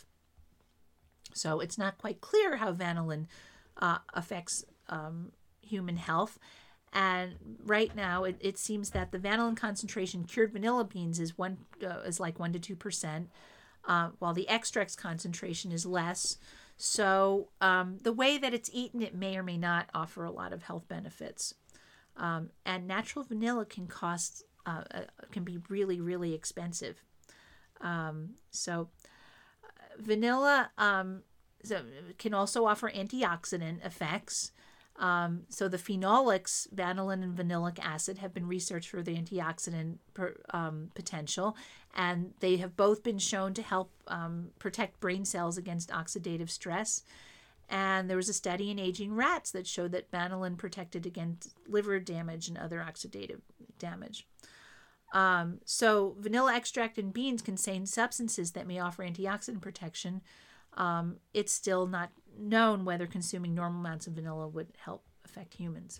So it's not quite clear how vanillin uh, affects um, human health. And right now, it, it seems that the vanillin concentration in cured vanilla beans is one uh, is like one to two percent, uh, while the extracts concentration is less. So um, the way that it's eaten, it may or may not offer a lot of health benefits. Um, and natural vanilla can cost, uh, uh, can be really, really expensive. Um, so vanilla um, so can also offer antioxidant effects. Um, so the phenolics, vanillin and vanillic acid, have been researched for the antioxidant per, um, potential, and they have both been shown to help um, protect brain cells against oxidative stress. And there was a study in aging rats that showed that vanillin protected against liver damage and other oxidative damage. Um, so vanilla extract in beans contain substances that may offer antioxidant protection. Um, it's still not known whether consuming normal amounts of vanilla would help affect humans.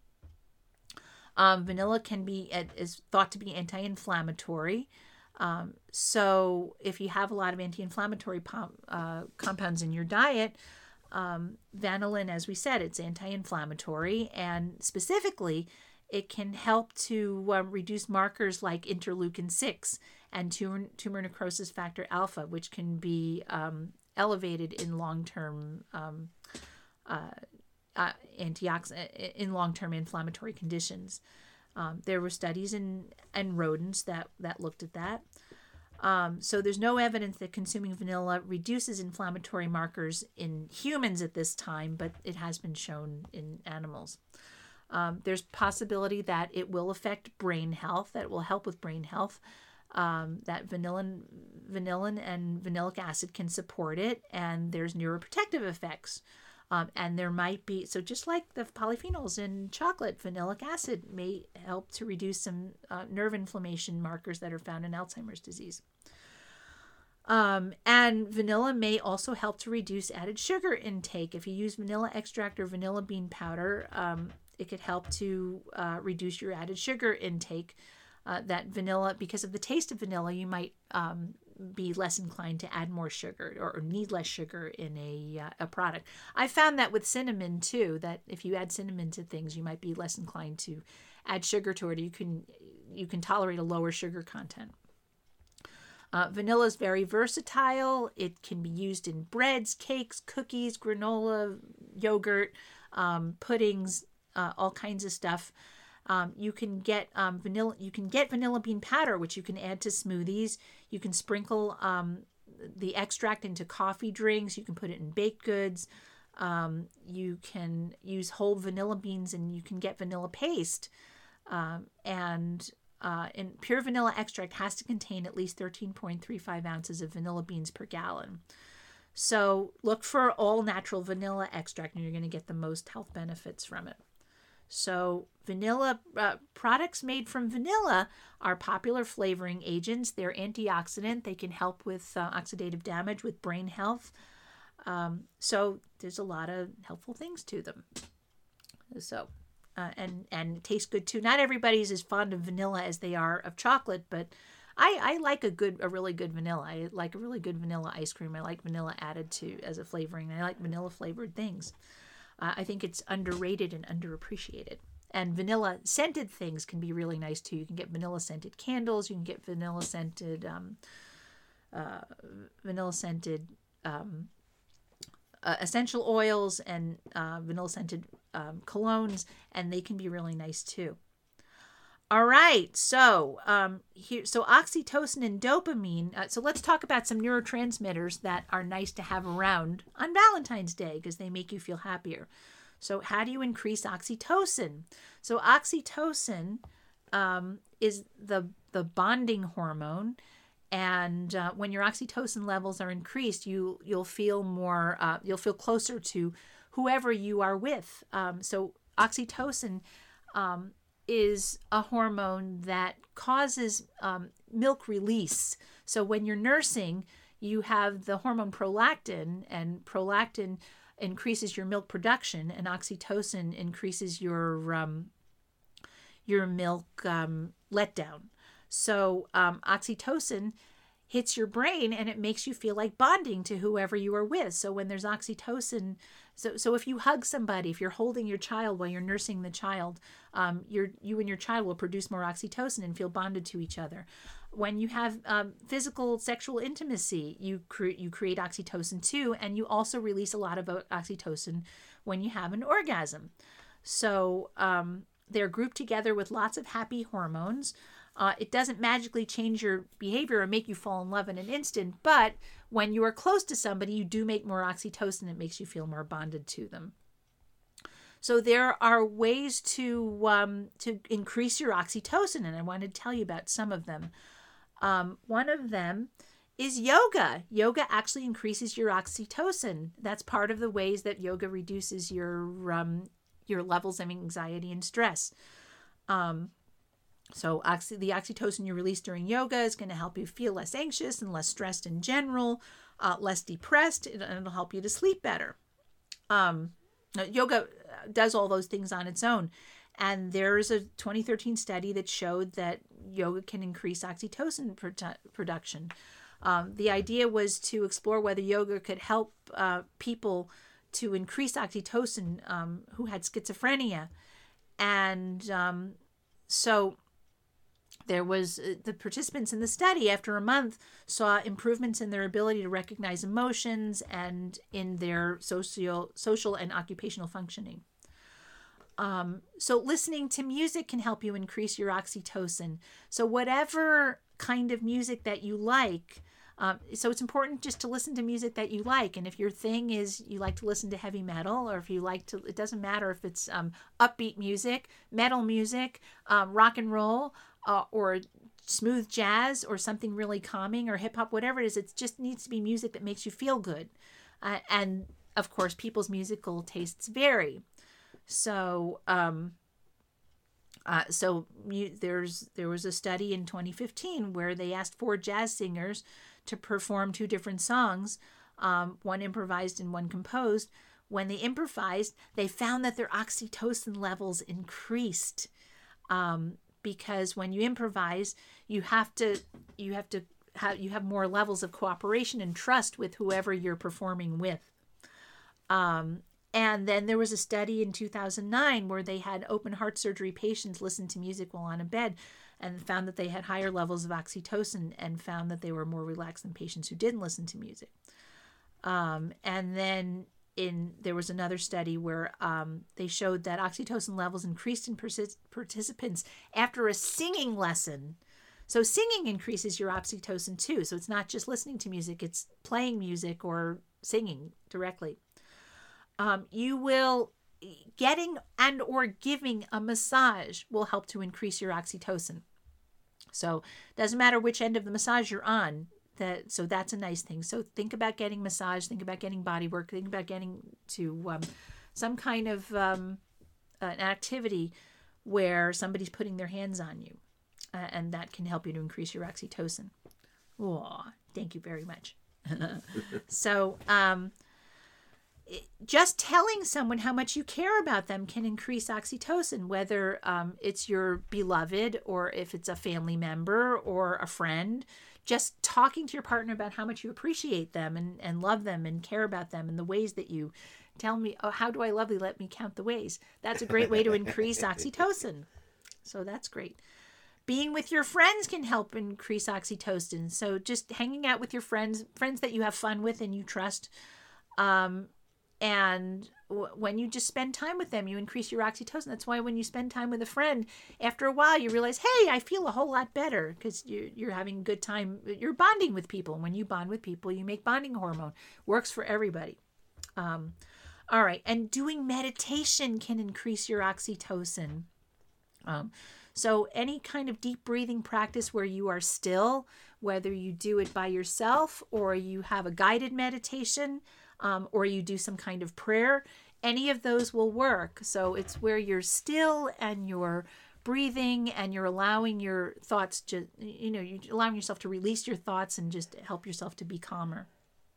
Um, vanilla can be is thought to be anti-inflammatory. Um, so if you have a lot of anti-inflammatory pom- uh, compounds in your diet, um, vanillin, as we said, it's anti-inflammatory, and specifically, it can help to uh, reduce markers like interleukin six and tumor, tumor necrosis factor alpha, which can be um, elevated in long-term um, uh, uh, antioxidant in long-term inflammatory conditions. Um, there were studies in, in rodents that, that looked at that. Um, so there's no evidence that consuming vanilla reduces inflammatory markers in humans at this time, but it has been shown in animals. Um, there's possibility that it will affect brain health, that it will help with brain health. Um, that vanillin, vanillin and vanillic acid can support it, and there's neuroprotective effects. Um, and there might be, so just like the polyphenols in chocolate, vanillic acid may help to reduce some uh, nerve inflammation markers that are found in Alzheimer's disease. Um, and vanilla may also help to reduce added sugar intake. If you use vanilla extract or vanilla bean powder, um, it could help to uh, reduce your added sugar intake. Uh, that vanilla, because of the taste of vanilla, you might um, be less inclined to add more sugar or, or need less sugar in a uh, a product. I found that with cinnamon too, that if you add cinnamon to things, you might be less inclined to add sugar to it. You can you can tolerate a lower sugar content. Uh, vanilla is very versatile. It can be used in breads, cakes, cookies, granola, yogurt, um, puddings, uh, all kinds of stuff. Um, you can get um, vanilla. You can get vanilla bean powder, which you can add to smoothies. You can sprinkle um, the extract into coffee drinks. You can put it in baked goods. Um, you can use whole vanilla beans, and you can get vanilla paste. Um, and uh, and pure vanilla extract has to contain at least thirteen point three five ounces of vanilla beans per gallon. So look for all natural vanilla extract, and you're going to get the most health benefits from it. So vanilla uh, products made from vanilla are popular flavoring agents. They're antioxidant. They can help with uh, oxidative damage, with brain health. Um, so there's a lot of helpful things to them. So uh, and and it tastes good too. Not everybody's as fond of vanilla as they are of chocolate, but I, I like a good a really good vanilla. I like a really good vanilla ice cream. I like vanilla added to as a flavoring. I like vanilla flavored things. Uh, I think it's underrated and underappreciated. And vanilla scented things can be really nice too. You can get vanilla scented candles. You can get vanilla scented, um, uh, vanilla scented um, uh, essential oils and uh, vanilla scented um, colognes, and they can be really nice too. All right, so um, here, so oxytocin and dopamine. Uh, so let's talk about some neurotransmitters that are nice to have around on Valentine's Day because they make you feel happier. So how do you increase oxytocin? So oxytocin um, is the the bonding hormone, and uh, when your oxytocin levels are increased, you you'll feel more. Uh, you'll feel closer to whoever you are with. Um, so oxytocin. Um, is a hormone that causes um, milk release. So when you're nursing, you have the hormone prolactin, and prolactin increases your milk production, and oxytocin increases your um, your milk um, letdown. So um, oxytocin hits your brain, and it makes you feel like bonding to whoever you are with. So when there's oxytocin, so so if you hug somebody, if you're holding your child while you're nursing the child, um, you're, you and your child will produce more oxytocin and feel bonded to each other. When you have um, physical sexual intimacy, you cre- you create oxytocin too, and you also release a lot of oxytocin when you have an orgasm. So um, they're grouped together with lots of happy hormones. Uh, it doesn't magically change your behavior or make you fall in love in an instant, but when you are close to somebody, you do make more oxytocin. It makes you feel more bonded to them. So there are ways to um, to increase your oxytocin, and I want to tell you about some of them. Um, one of them is yoga. Yoga actually increases your oxytocin. That's part of the ways that yoga reduces your um, your levels of anxiety and stress. Um, So oxy, the oxytocin you release during yoga is going to help you feel less anxious and less stressed in general, uh, less depressed, and it'll help you to sleep better. Um, yoga does all those things on its own. And there's a twenty thirteen study that showed that yoga can increase oxytocin produ- production. Um, the idea was to explore whether yoga could help uh, people to increase oxytocin um, who had schizophrenia. And um, so there was uh, the participants in the study after a month saw improvements in their ability to recognize emotions and in their social, social and occupational functioning. Um, so listening to music can help you increase your oxytocin. So whatever kind of music that you like, um, so it's important just to listen to music that you like. And if your thing is you like to listen to heavy metal, or if you like to, it doesn't matter if it's um, upbeat music, metal music, um, rock and roll, uh, or smooth jazz, or something really calming, or hip hop, whatever it is, it just needs to be music that makes you feel good. Uh, and of course, people's musical tastes vary. So, um, Uh, so you, there's there was a study in twenty fifteen where they asked four jazz singers to perform two different songs, um, one improvised and one composed. When they improvised, they found that their oxytocin levels increased, um, because when you improvise, you have to you have to have you have more levels of cooperation and trust with whoever you're performing with. Um, And then there was a study in two thousand nine where they had open heart surgery patients listen to music while on a bed and found that they had higher levels of oxytocin and found that they were more relaxed than patients who didn't listen to music. Um, and then in there was another study where um, they showed that oxytocin levels increased in persis- participants after a singing lesson. So singing increases your oxytocin too. So it's not just listening to music, it's playing music or singing directly. Um, you will, getting and or giving a massage will help to increase your oxytocin. So it doesn't matter which end of the massage you're on. That so that's a nice thing. So think about getting massage, think about getting body work, think about getting to um, some kind of um, an activity where somebody's putting their hands on you, uh, and that can help you to increase your oxytocin. Oh, thank you very much. So, um, just telling someone how much you care about them can increase oxytocin, whether um, it's your beloved or if it's a family member or a friend. Just talking to your partner about how much you appreciate them and, and love them and care about them and the ways that you tell me, oh, how do I love you? Let me count the ways. That's a great way to increase oxytocin. So that's great. Being with your friends can help increase oxytocin. So just hanging out with your friends, friends that you have fun with and you trust, um, and w- when you just spend time with them, you increase your oxytocin. That's why when you spend time with a friend, after a while, you realize, hey, I feel a whole lot better because you're, you're having a good time. You're bonding with people. And when you bond with people, you make bonding hormone. Works for everybody. Um, all right. And doing meditation can increase your oxytocin. Um, so any kind of deep breathing practice where you are still, whether you do it by yourself or you have a guided meditation, Um, or you do some kind of prayer, any of those will work. So it's where you're still and you're breathing and you're allowing your thoughts to, you know, you're allowing yourself to release your thoughts and just help yourself to be calmer.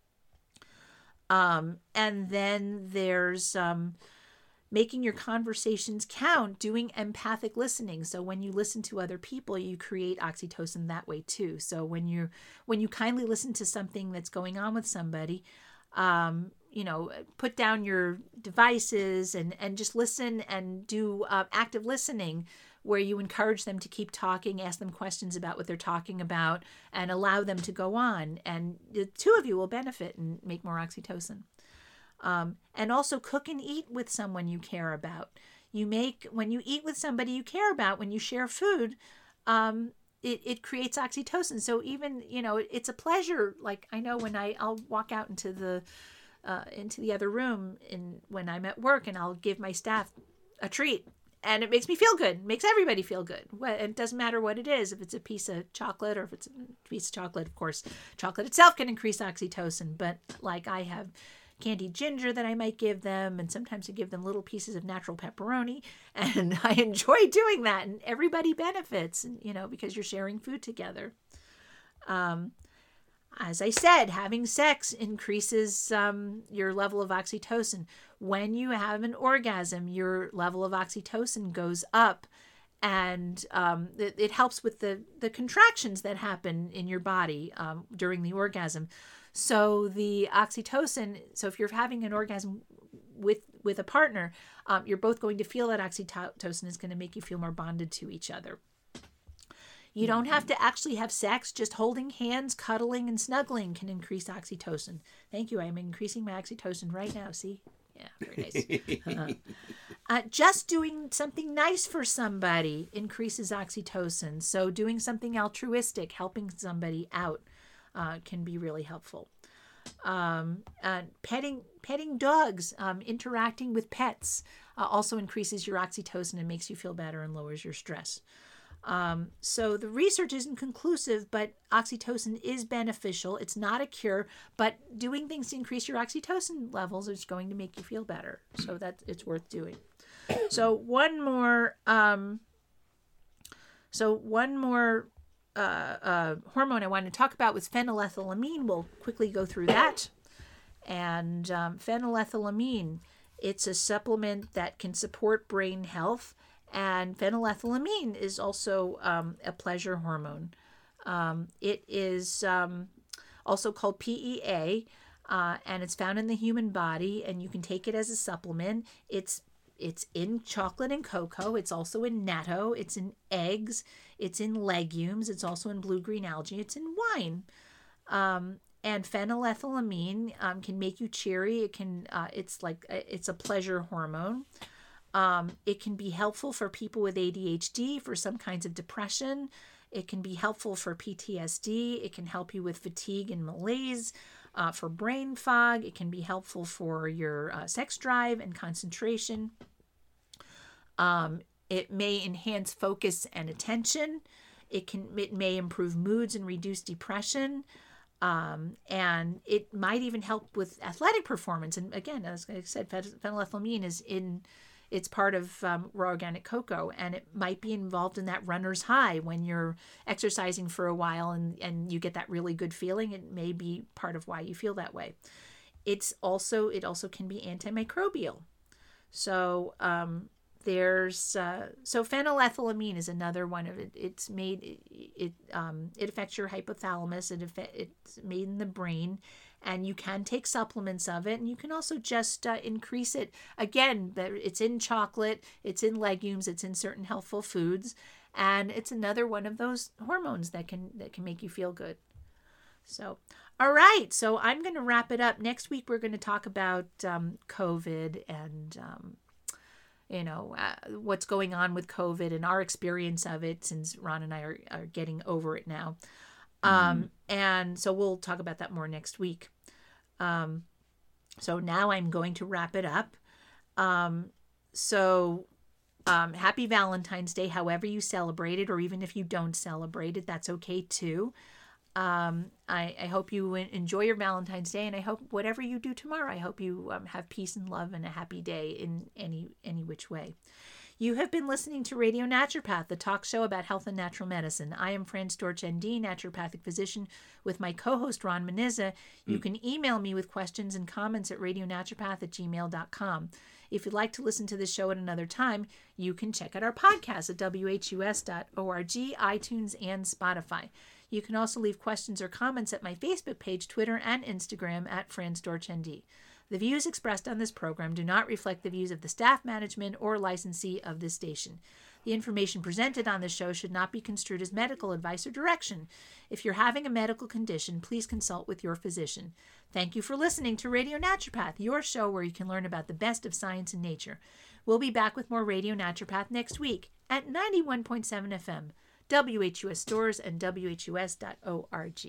Um, and then there's um, making your conversations count, doing empathic listening. So when you listen to other people, you create oxytocin that way too. So when you when you kindly listen to something that's going on with somebody, Um, you know, put down your devices and, and just listen and do uh, active listening where you encourage them to keep talking, ask them questions about what they're talking about, and allow them to go on. And the two of you will benefit and make more oxytocin. Um, and also cook and eat with someone you care about. You make, when you eat with somebody you care about, when you share food, um, It, it creates oxytocin. So even, you know, it's a pleasure. Like I know when I, I'll walk out into the uh, into the other room in, when I'm at work and I'll give my staff a treat and it makes me feel good. It makes everybody feel good. It doesn't matter what it is. If it's a piece of chocolate or if it's a piece of chocolate, of course, chocolate itself can increase oxytocin. But like I have candied ginger that I might give them, and sometimes I give them little pieces of natural pepperoni, and I enjoy doing that, and everybody benefits, you know, because you're sharing food together. Um, as I said, having sex increases um, your level of oxytocin. When you have an orgasm, your level of oxytocin goes up, and um, it, it helps with the, the contractions that happen in your body um, during the orgasm. So the oxytocin, so if you're having an orgasm with with a partner, um, you're both going to feel that oxytocin is going to make you feel more bonded to each other. You don't have to actually have sex. Just holding hands, cuddling, and snuggling can increase oxytocin. Thank you. I'm increasing my oxytocin right now. See? Yeah, very nice. uh, uh, just doing something nice for somebody increases oxytocin. So doing something altruistic, helping somebody out, Uh, can be really helpful. Um, uh, petting petting dogs, um, interacting with pets uh, also increases your oxytocin and makes you feel better and lowers your stress. Um, so the research isn't conclusive, but oxytocin is beneficial. It's not a cure, but doing things to increase your oxytocin levels is going to make you feel better. So that it's worth doing. So one more um, So one more uh, uh, hormone I wanted to talk about was phenylethylamine. We'll quickly go through that. And um, phenylethylamine, it's a supplement that can support brain health. And phenylethylamine is also um, a pleasure hormone. Um, it is um, also called P E A, uh, and it's found in the human body, and you can take it as a supplement. It's it's in chocolate and cocoa. It's also in natto. It's in eggs. It's in legumes. It's also in blue-green algae. It's in wine. Um, and phenylethylamine um, can make you cheery. It can. Uh, it's like it's a pleasure hormone. Um, it can be helpful for people with A D H D, for some kinds of depression. It can be helpful for P T S D. It can help you with fatigue and malaise, uh, for brain fog. It can be helpful for your uh, sex drive and concentration. Um, it may enhance focus and attention. It can. It may improve moods and reduce depression. Um, and it might even help with athletic performance. And again, as I said, phenylethylamine is in. It's part of um, raw organic cocoa, and it might be involved in that runner's high when you're exercising for a while and, and you get that really good feeling. It may be part of why you feel that way. It's also it also can be antimicrobial. So um, there's uh, so phenylethylamine is another one of it. It's made it it, um, it affects your hypothalamus. It affect, it's made in the brain. And you can take supplements of it, and you can also just uh, increase it. Again, it's in chocolate, it's in legumes, it's in certain healthful foods, and it's another one of those hormones that can that can make you feel good. So, all right, so I'm going to wrap it up. Next week, we're going to talk about um, COVID and um, you know uh, what's going on with COVID and our experience of it, since Ron and I are, are getting over it now. Um, and so we'll talk about that more next week. Um, so now I'm going to wrap it up. Um, so, um, happy Valentine's Day, however you celebrate it, or even if you don't celebrate it, that's okay too. Um, I, I hope you enjoy your Valentine's Day, and I hope whatever you do tomorrow, I hope you um, have peace and love and a happy day in any, any which way. You have been listening to Radio Naturopath, the talk show about health and natural medicine. I am Fran Storch, M D, naturopathic physician, with my co-host, Ron Menizza. You mm. can email me with questions and comments at radionaturopath at gmail dot com. If you'd like to listen to this show at another time, you can check out our podcast at w h u s dot org, iTunes, and Spotify. You can also leave questions or comments at my Facebook page, Twitter, and Instagram at Fran Storch, M D. The views expressed on this program do not reflect the views of the staff, management, or licensee of this station. The information presented on this show should not be construed as medical advice or direction. If you're having a medical condition, please consult with your physician. Thank you for listening to Radio Naturopath, your show where you can learn about the best of science and nature. We'll be back with more Radio Naturopath next week at ninety-one point seven F M, W H U S Stores, and W H U S dot org.